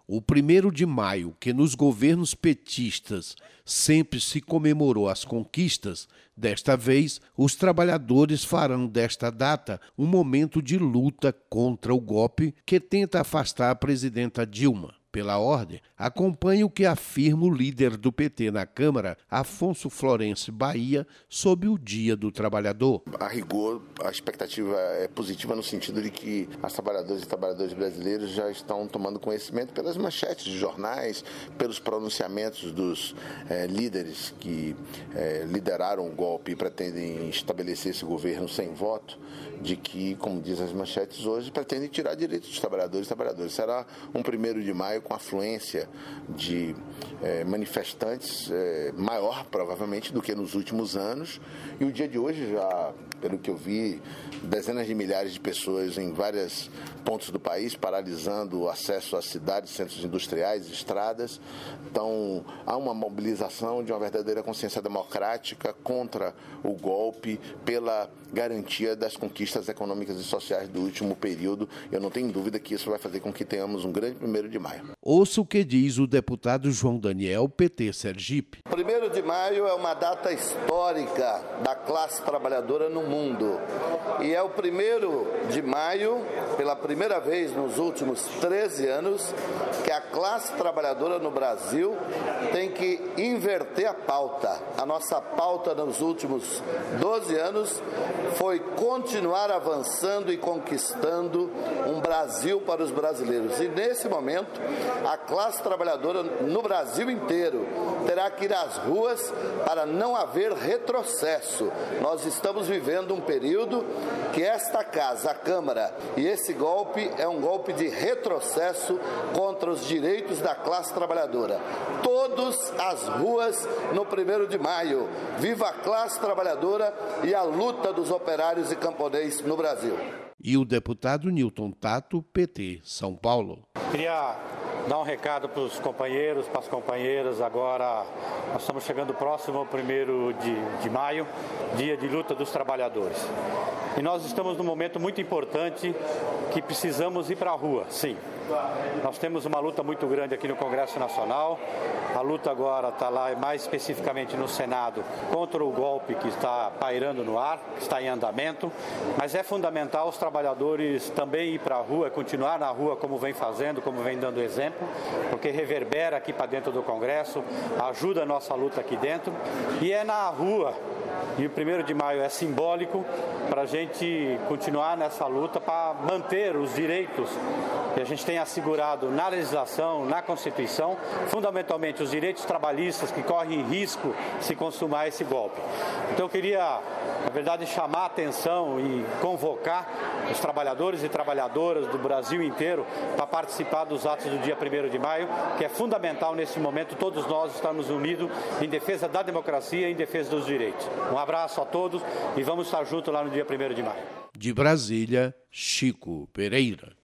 O 1º de maio, que nos governos petistas sempre se comemorou as conquistas, desta vez os trabalhadores farão desta data um momento de luta contra o golpe que tenta afastar a presidenta Dilma. Pela ordem, acompanhe o que afirma o líder do PT na Câmara, Afonso Florencio Bahia, sobre o Dia do Trabalhador. A rigor, a expectativa é positiva no sentido de que as trabalhadoras e trabalhadores brasileiros já estão tomando conhecimento pelas manchetes de jornais, pelos pronunciamentos dos líderes que lideraram o golpe e pretendem estabelecer esse governo sem voto, de que, como diz as manchetes hoje, pretendem tirar direitos dos trabalhadores e trabalhadoras. Será um 1º de maio com afluência de manifestantes maior, provavelmente, do que nos últimos anos. E o dia de hoje já, pelo que eu vi, dezenas de milhares de pessoas em vários pontos do país, paralisando o acesso às cidades, centros industriais, estradas. Então, há uma mobilização de uma verdadeira consciência democrática contra o golpe, pela garantia das conquistas econômicas e sociais do último período. Eu não tenho dúvida que isso vai fazer com que tenhamos um grande 1º de maio. Ouça o que diz o deputado João Daniel, PT Sergipe. 1º de maio é uma data histórica da classe trabalhadora no mundo. E é o 1º de maio, pela primeira vez nos últimos 13 anos, que a classe trabalhadora no Brasil tem que inverter a pauta. A nossa pauta nos últimos 12 anos foi continuar avançando e conquistando um Brasil para os brasileiros. E nesse momento, a classe trabalhadora no Brasil inteiro terá que ir às ruas para não haver retrocesso. Nós estamos vivendo um período que esta casa, a Câmara, e esse golpe é um golpe de retrocesso contra os direitos da classe trabalhadora. Todos às ruas no 1º de maio. Viva a classe trabalhadora e a luta dos operários e camponeses no Brasil. E o deputado Newton Tato, PT, São Paulo. Queria dar um recado para os companheiros, para as companheiras. Agora nós estamos chegando próximo ao 1º de maio, dia de luta dos trabalhadores. E nós estamos num momento muito importante que precisamos ir para a rua, sim. Nós temos uma luta muito grande aqui no Congresso Nacional. A luta agora está lá, mais especificamente no Senado, contra o golpe que está pairando no ar, que está em andamento. Mas é fundamental os trabalhadores também ir para a rua, continuar na rua como vem fazendo, como vem dando exemplo, porque reverbera aqui para dentro do Congresso, ajuda a nossa luta aqui dentro. E é na rua, e o 1º de maio é simbólico para a gente continuar nessa luta para manter os direitos que a gente tem assegurado na legislação, na Constituição, fundamentalmente os direitos trabalhistas que correm risco se consumar esse golpe. Então eu queria, na verdade, chamar a atenção e convocar os trabalhadores e trabalhadoras do Brasil inteiro para participar dos atos do dia 1º de maio, que é fundamental nesse momento todos nós estarmos unidos em defesa da democracia e em defesa dos direitos. Um abraço a todos e vamos estar juntos lá no dia 1º de maio. De Brasília, Chico Pereira.